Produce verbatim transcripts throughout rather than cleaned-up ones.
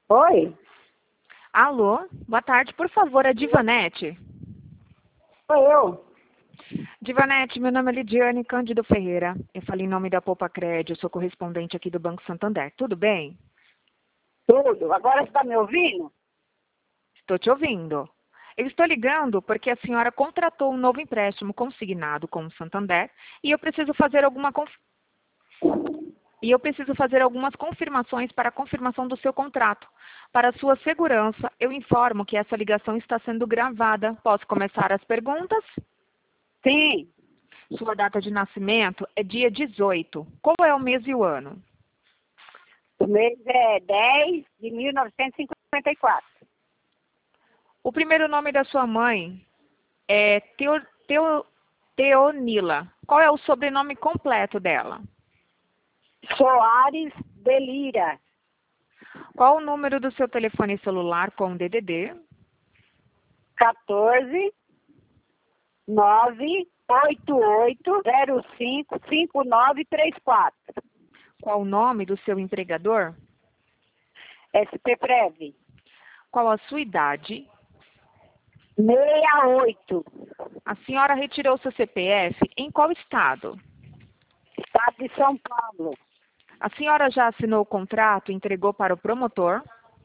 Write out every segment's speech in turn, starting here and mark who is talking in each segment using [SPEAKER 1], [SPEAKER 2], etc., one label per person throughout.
[SPEAKER 1] Oi?
[SPEAKER 2] Alô, boa tarde, por favor, a Divanete.
[SPEAKER 1] Sou eu.
[SPEAKER 2] Divanete, meu nome é Lidiane Cândido Ferreira. Eu falo em nome da Poupa Crédito, eu sou correspondente aqui do Banco Santander. Tudo bem?
[SPEAKER 1] Tudo. Agora você está me ouvindo?
[SPEAKER 2] Estou te ouvindo. Eu estou ligando porque a senhora contratou um novo empréstimo consignado com o Santander e eu preciso fazer alguma conf... e eu preciso fazer algumas confirmações para a confirmação do seu contrato. Para sua segurança, eu informo que essa ligação está sendo gravada. Posso começar as perguntas?
[SPEAKER 1] Sim.
[SPEAKER 2] Sua data de nascimento é dia dezoito. Qual é o mês e o ano?
[SPEAKER 1] O mês é dez de mil novecentos e cinquenta e quatro.
[SPEAKER 2] O primeiro nome da sua mãe é Teo, Teo, Teonila. Qual é o sobrenome completo dela?
[SPEAKER 1] Soares de Lira.
[SPEAKER 2] Qual o número do seu telefone celular com D D D?
[SPEAKER 1] quatorze, nove oito oito zero cinco cinco nove três quatro.
[SPEAKER 2] Qual o nome do seu empregador?
[SPEAKER 1] S P Prev.
[SPEAKER 2] Qual a sua idade?
[SPEAKER 1] sessenta e oito.
[SPEAKER 2] A senhora retirou seu C P F em qual estado?
[SPEAKER 1] Estado de São Paulo.
[SPEAKER 2] A senhora já assinou o contrato e entregou para o promotor?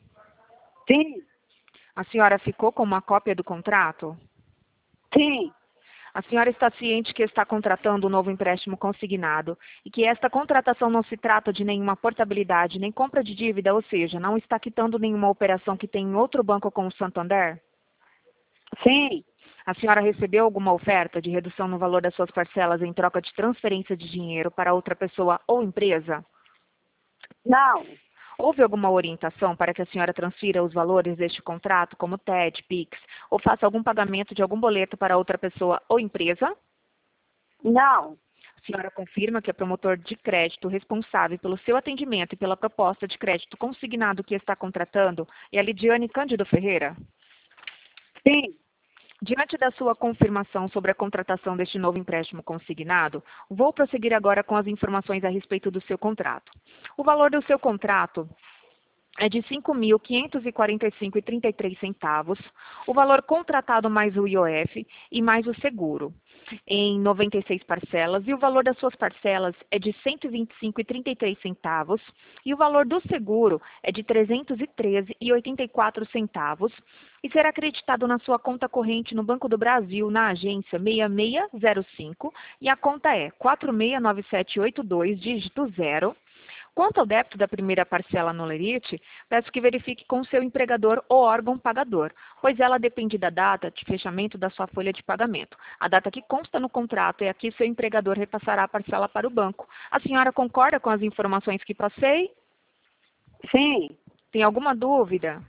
[SPEAKER 1] Sim.
[SPEAKER 2] A senhora ficou com uma cópia do contrato?
[SPEAKER 1] Sim.
[SPEAKER 2] A senhora está ciente que está contratando um novo empréstimo consignado e que esta contratação não se trata de nenhuma portabilidade nem compra de dívida, ou seja, não está quitando nenhuma operação que tem em outro banco com o Santander?
[SPEAKER 1] Sim.
[SPEAKER 2] A senhora recebeu alguma oferta de redução no valor das suas parcelas em troca de transferência de dinheiro para outra pessoa ou empresa?
[SPEAKER 1] Não.
[SPEAKER 2] Houve alguma orientação para que a senhora transfira os valores deste contrato, como T E D, Pix, ou faça algum pagamento de algum boleto para outra pessoa ou empresa?
[SPEAKER 1] Não.
[SPEAKER 2] A senhora confirma que é promotor de crédito responsável pelo seu atendimento e pela proposta de crédito consignado que está contratando é a Lidiane Cândido Ferreira?
[SPEAKER 1] Sim.
[SPEAKER 2] Diante da sua confirmação sobre a contratação deste novo empréstimo consignado, vou prosseguir agora com as informações a respeito do seu contrato. O valor do seu contrato é de cinco mil quinhentos e quarenta e cinco reais e trinta e três centavos, o valor contratado mais o I O F e mais o seguro, em noventa e seis parcelas, e o valor das suas parcelas é de cento e vinte e cinco reais e trinta e três centavos, e o valor do seguro é de trezentos e treze reais e oitenta e quatro centavos, e será acreditado na sua conta corrente no Banco do Brasil, na agência seis seis zero cinco, e a conta é quatro seis nove sete oito dois, dígito zero. Quanto ao débito da primeira parcela no lerite, peço que verifique com o seu empregador ou órgão pagador, pois ela depende da data de fechamento da sua folha de pagamento. A data que consta no contrato é a que seu empregador repassará a parcela para o banco. A senhora concorda com as informações que passei?
[SPEAKER 1] Sim.
[SPEAKER 2] Tem alguma dúvida?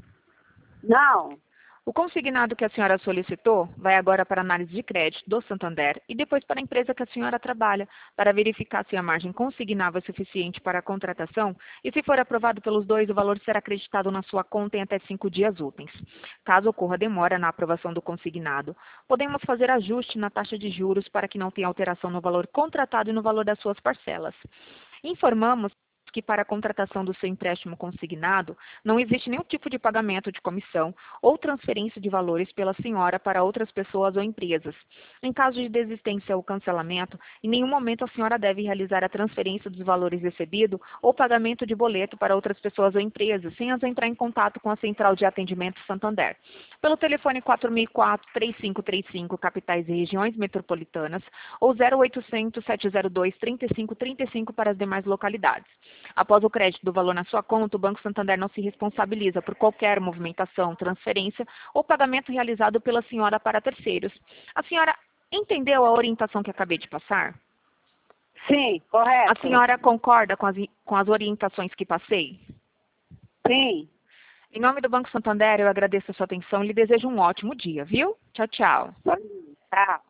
[SPEAKER 1] Não.
[SPEAKER 2] O consignado que a senhora solicitou vai agora para a análise de crédito do Santander e depois para a empresa que a senhora trabalha, para verificar se a margem consignável é suficiente para a contratação e, se for aprovado pelos dois, o valor será acreditado na sua conta em até cinco dias úteis. Caso ocorra demora na aprovação do consignado, podemos fazer ajuste na taxa de juros para que não tenha alteração no valor contratado e no valor das suas parcelas. Informamos que para a contratação do seu empréstimo consignado, não existe nenhum tipo de pagamento de comissão ou transferência de valores pela senhora para outras pessoas ou empresas. Em caso de desistência ou cancelamento, em nenhum momento a senhora deve realizar a transferência dos valores recebidos ou pagamento de boleto para outras pessoas ou empresas, sem as entrar em contato com a Central de Atendimento Santander. Pelo telefone quatro seis quatro, três cinco três cinco, capitais e regiões metropolitanas, ou zero oitocentos, sete zero dois, trinta e cinco trinta e cinco para as demais localidades. Após o crédito do valor na sua conta, o Banco Santander não se responsabiliza por qualquer movimentação, transferência ou pagamento realizado pela senhora para terceiros. A senhora entendeu a orientação que acabei de passar?
[SPEAKER 1] Sim, correto.
[SPEAKER 2] A senhora concorda com as, com as orientações que passei?
[SPEAKER 1] Sim.
[SPEAKER 2] Em nome do Banco Santander, eu agradeço a sua atenção e lhe desejo um ótimo dia, viu? Tchau, tchau.
[SPEAKER 1] Tchau.